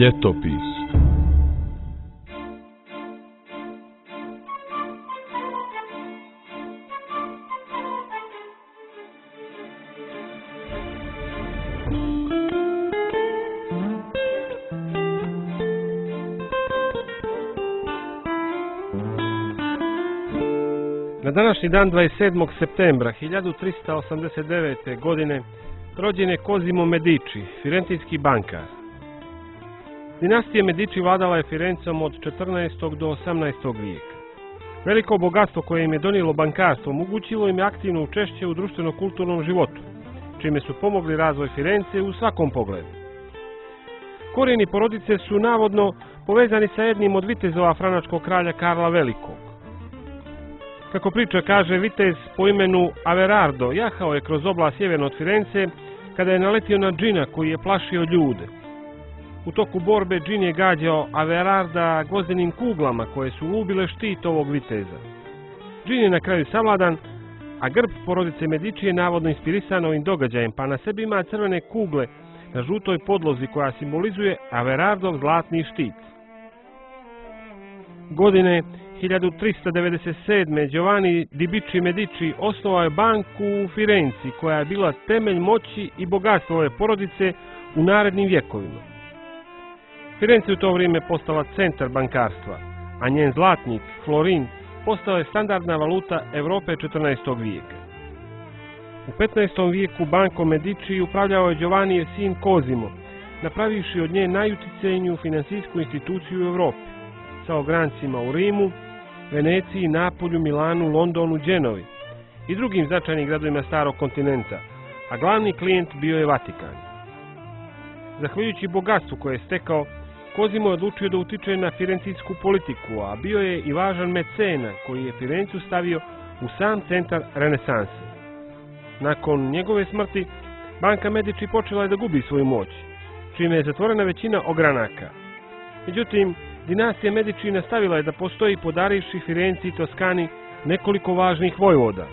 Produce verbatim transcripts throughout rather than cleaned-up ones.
Ljetopis. Na današnji dan dvadeset sedmog septembra hiljadu trista osamdeset devete. godine rođen je Cosimo Medici, firentinski bankar. Dinastija Medici vladala je Firencom od četrnaestog do osamnaestog vijeka. Veliko bogatstvo koje im je donijelo bankarstvo omogućilo im je aktivno učešće u društveno-kulturnom životu, čime su pomogli razvoj Firence u svakom pogledu. Korijeni porodice su navodno povezani sa jednim od vitezova franačkog kralja Karla Velikog. Kako priča kaže, vitez po imenu Averardo jahao je kroz oblast sjeverno od Firence kada je naletio na džina koji je plašio ljude. U toku borbe džin je gađao Averarda gvozdenim kuglama koje su ubile štit ovog viteza. Džin je na kraju savladan, a grb porodice Medici je navodno inspirisan ovim događajem, pa na sebi ima crvene kugle na žutoj podlozi koja simbolizuje Averardov zlatni štit. Godine hiljadu trista devedeset sedme. Giovanni di Bicci Medici osnovao je banku u Firenci koja je bila temelj moći i bogatstva ove porodice u narednim vjekovima. Firenze u to vrijeme postala centar bankarstva, a njen zlatnik, florin, postao je standardna valuta Europe četrnaestog vijeka. U petnaestom vijeku bankom Medici upravljao je Giovannijev sin Cosimo, napravivši od nje najuticajniju finansijsku instituciju u Europi, sa ograncima u Rimu, Veneciji, Napolju, Milanu, Londonu, Genovi i drugim značajnim gradovima starog kontinenta, a glavni klijent bio je Vatikan. Zahvaljujući bogatstvu koje je stekao, Cosimo je odlučio da utiče na firencijsku politiku, a bio je i važan mecena koji je Firencu stavio u sam centar renesanse. Nakon njegove smrti, banka Medici počela je da gubi svoju moć, čime je zatvorena većina ogranaka. Međutim, dinastija Medici nastavila je da postoji, podarivši Firenci i Toskani nekoliko važnih vojvoda.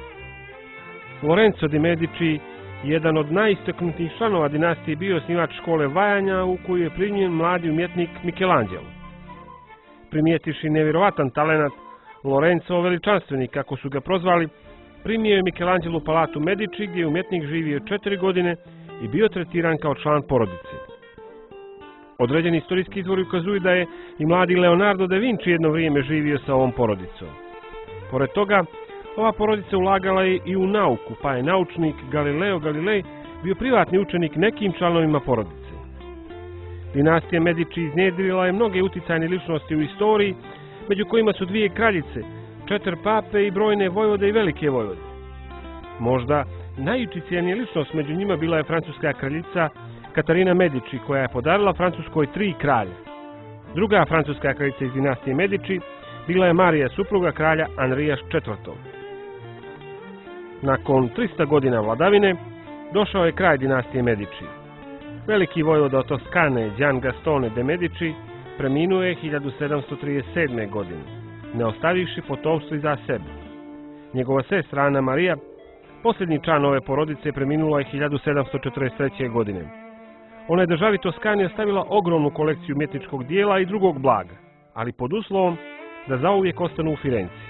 Lorenzo di Medici, jedan od najistaknutijih članova dinastije, bio osnivač škole vajanja u koju je primljen mladi umjetnik Michelangelo. Primijetiši nevjerovatan talenat, Lorenzo veličanstveni, kako su ga prozvali, primio je Michelangelo u palatu Medici gdje je umjetnik živio četiri godine i bio tretiran kao član porodice. Određeni istorijski izvori ukazuju da je i mladi Leonardo da Vinci jedno vrijeme živio sa ovom porodicom. Pored toga, ova porodica ulagala je i u nauku, pa je naučnik Galileo Galilei bio privatni učenik nekim članovima porodice. Dinastija Medici iznjedrila je mnoge uticajne ličnosti u istoriji, među kojima su dvije kraljice, četiri pape i brojne vojvode i velike vojvode. Možda najuticajnija ličnost među njima bila je francuska kraljica Katarina Medici, koja je podarila Francuskoj tri kralja. Druga francuska kraljica iz dinastije Medici bila je Marija, supruga kralja Andrija četvrtog. Nakon trista godina vladavine došao je kraj dinastije Medici. Veliki vojvoda od Toskane, Gian Gastone de Medici, preminuo je hiljadu sedamsto trideset sedme. godine, ne ostavivši potomstvo iza sebe. Njegova sestra Ana Marija, posljednji član ove porodice, preminula je hiljadu sedamsto četrdeset treće. godine. Ona je državi Toskani ostavila ogromnu kolekciju umjetničkog dijela i drugog blaga, ali pod uslovom da zauvijek ostanu u Firenci.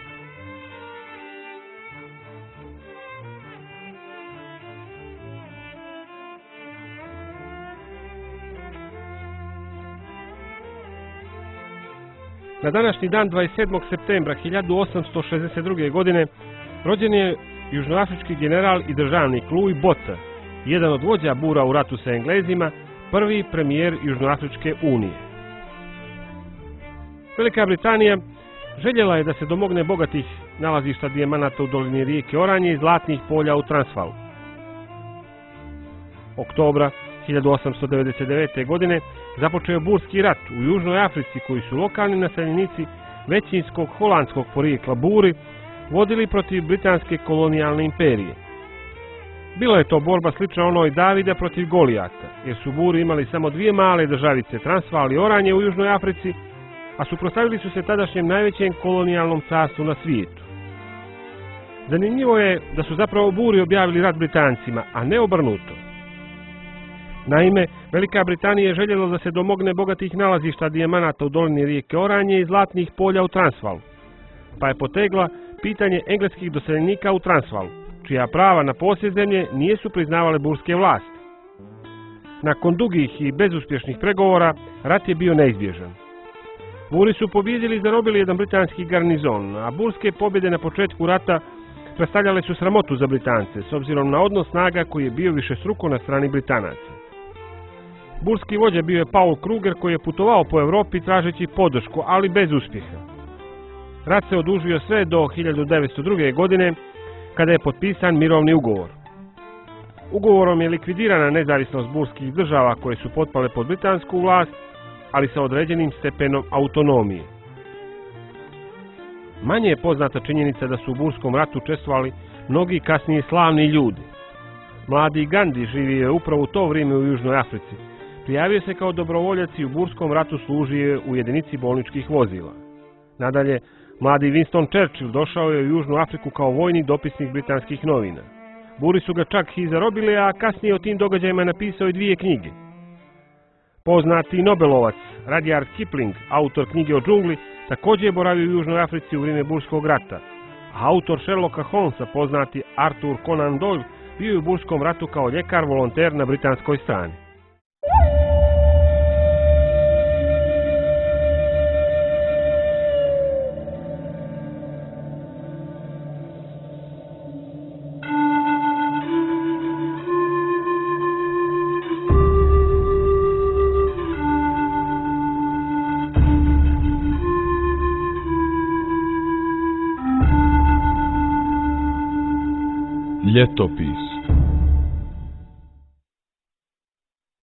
Na današnji dan dvadeset sedmog septembra hiljadu osamsto šezdeset druge. godine rođen je južnoafrički general i državnik Louis Botha, jedan od vođa bura u ratu sa Englezima, prvi premijer Južnoafričke unije. Velika Britanija željela je da se domogne bogatih nalazišta dijamanata u dolini rijeke Oranje i zlatnih polja u Transvaalu. Oktobra hiljadu osamsto devedeset devete. godine započeo je burski rat u Južnoj Africi koji su lokalni naseljenici većinskog holandskog porijekla Buri vodili protiv britanske kolonijalne imperije. Bila je to borba slična onoj Davida protiv Golijata, jer su Buri imali samo dvije male državice, Transvaal i Oranje u Južnoj Africi, a suprotstavili su se tadašnjem najvećem kolonijalnom carstvu na svijetu. Zanimljivo je da su zapravo Buri objavili rat Britancima, a ne obrnuto. Naime, Velika Britanija je željela da se domogne bogatih nalazišta dijamanata u dolini rijeke Oranje i zlatnih polja u Transvaalu, pa je potegla pitanje engleskih doseljenika u Transvaalu, čija prava na posjed zemlje nisu priznavale burske vlasti. Nakon dugih i bezuspješnih pregovora, rat je bio neizbježan. Buri su pobijedili i zarobili jedan britanski garnizon, a burske pobjede na početku rata predstavljale su sramotu za Britance, s obzirom na odnos snaga koji je bio višestruko na strani Britanaca. Burski vođa bio je Paul Kruger, koji je putovao po Europi tražeći podršku, ali bez uspjeha. Rat se odužio sve do hiljadu devetsto druge. godine, kada je potpisan mirovni ugovor. Ugovorom je likvidirana nezavisnost burskih država koje su potpale pod britansku vlast, ali sa određenim stepenom autonomije. Manje je poznata činjenica da su u burskom ratu učestvovali mnogi kasnije slavni ljudi. Mladi Gandhi živio je upravo u to vrijeme u Južnoj Africi. Prijavio se kao dobrovoljac i u burskom ratu služio u jedinici bolničkih vozila. Nadalje, mladi Winston Churchill došao je u Južnu Afriku kao vojni dopisnik britanskih novina. Buri su ga čak i zarobili, a kasnije o tim događajima napisao i dvije knjige. Poznati Nobelovac Rudyard Kipling, autor knjige o džungli, također je boravio u Južnoj Africi u vrijeme burskog rata, a autor Sherlocka Holmesa, poznati Arthur Conan Doyle, bio je u burskom ratu kao ljekar volonter na britanskoj strani. Ljetopis.